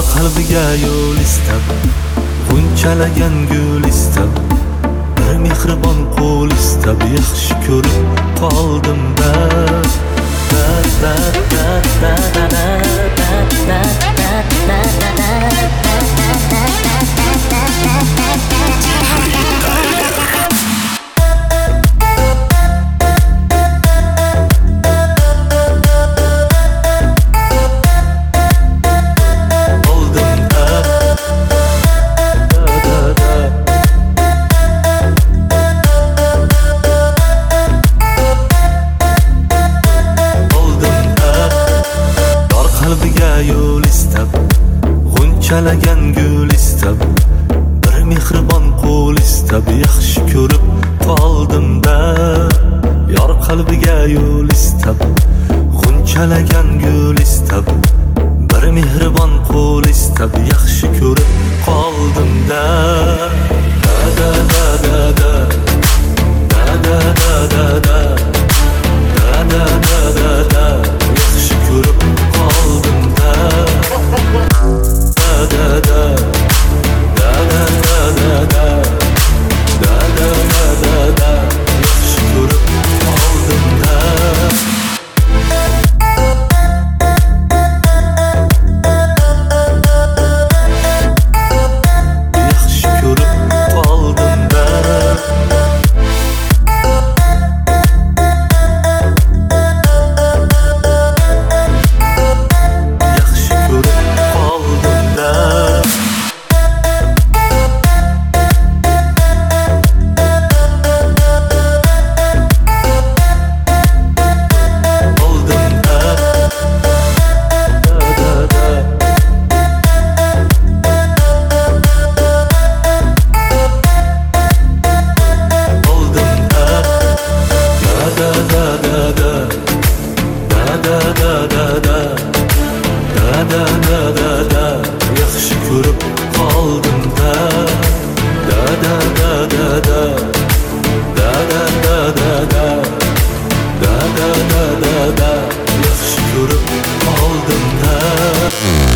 qalbiga yo'l istab, g'unchalagan gul istab, bir mehribon qo'l istab, yaxshi ko'rib qoldim-da. Qalbiga yo'l istab, g'unchalagan gul istab, bir mehribon qo'l istab, yaxshi ko'rib qoldim-da. Yor qalbiga yo'l istab, g'unchalagan gul istab, bir mehribon qo'l istab, yaxshi ko'rib qoldim-da. Da da da da da da da da da da da da da da yaxshi ko'rib qoldim-da. Da da da da da da da da da da da yaxshi ko'rib qoldim-da. Yaxshi ko'rib qoldim-da. Yaxshi ko'rib qoldim-da. Qoldim-da. Da da da qoldim-da. Da da da da da da da da da da da da da da yaxshi ko'rib qoldim-da. Da da da da da da da da da da da da da da yaxshi ko'rib qoldim-da.